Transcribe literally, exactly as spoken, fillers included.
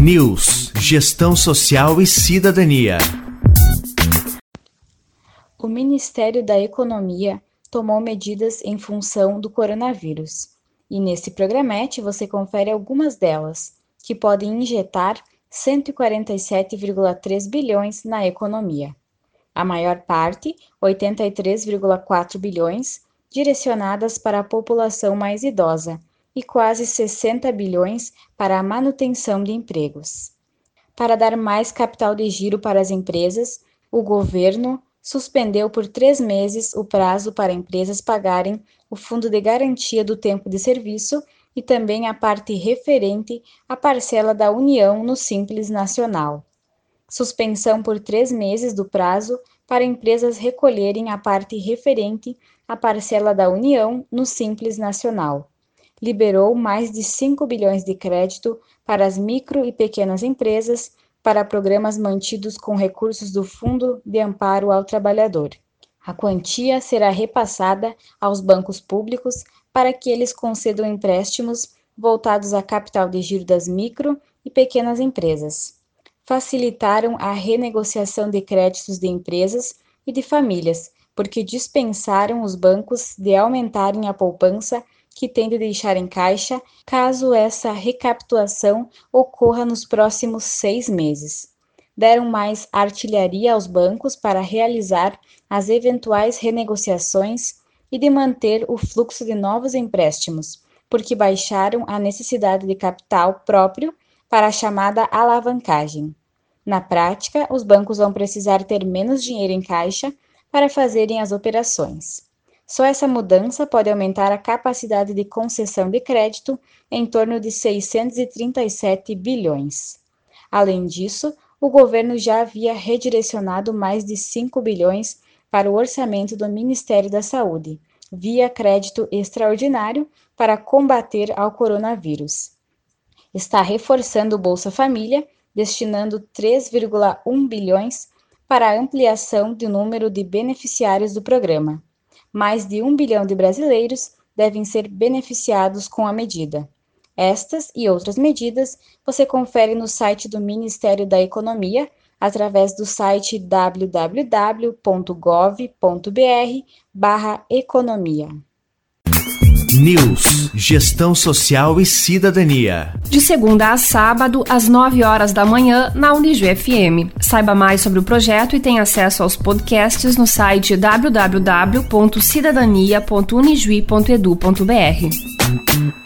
News, Gestão Social e Cidadania. O Ministério da Economia tomou medidas em função do coronavírus. E nesse programete você confere algumas delas, que podem injetar cento e quarenta e sete vírgula três bilhões na economia. A maior parte, oitenta e três vírgula quatro bilhões, direcionadas para a população mais idosa e quase sessenta bilhões para a manutenção de empregos. Para dar mais capital de giro para as empresas, o governo suspendeu por três meses o prazo para empresas pagarem o Fundo de Garantia do Tempo de Serviço e também a parte referente à parcela da União no Simples Nacional. Suspensão por três meses do prazo para empresas recolherem a parte referente à parcela da União no Simples Nacional. Liberou mais de cinco bilhões de crédito para as micro e pequenas empresas para programas mantidos com recursos do Fundo de Amparo ao Trabalhador. A quantia será repassada aos bancos públicos para que eles concedam empréstimos voltados à capital de giro das micro e pequenas empresas. Facilitaram a renegociação de créditos de empresas e de famílias, porque dispensaram os bancos de aumentarem a poupança que tem de deixar em caixa, caso essa recapitulação ocorra nos próximos seis meses. Deram mais artilharia aos bancos para realizar as eventuais renegociações e de manter o fluxo de novos empréstimos, porque baixaram a necessidade de capital próprio para a chamada alavancagem. Na prática, os bancos vão precisar ter menos dinheiro em caixa para fazerem as operações. Só essa mudança pode aumentar a capacidade de concessão de crédito em torno de seiscentos e trinta e sete bilhões. Além disso, o governo já havia redirecionado mais de cinco bilhões para o orçamento do Ministério da Saúde, via crédito extraordinário para combater ao coronavírus. Está reforçando o Bolsa Família, destinando três vírgula um bilhões para a ampliação do número de beneficiários do programa. Mais de um bilhão de brasileiros devem ser beneficiados com a medida. Estas e outras medidas você confere no site do Ministério da Economia, através do site w w w ponto gov ponto b r barra economia. News, Gestão Social e Cidadania. De segunda a sábado, às nove horas da manhã, na Unijuí F M. Saiba mais sobre o projeto e tenha acesso aos podcasts no site w w w ponto cidadania ponto unijuí ponto edu ponto b r.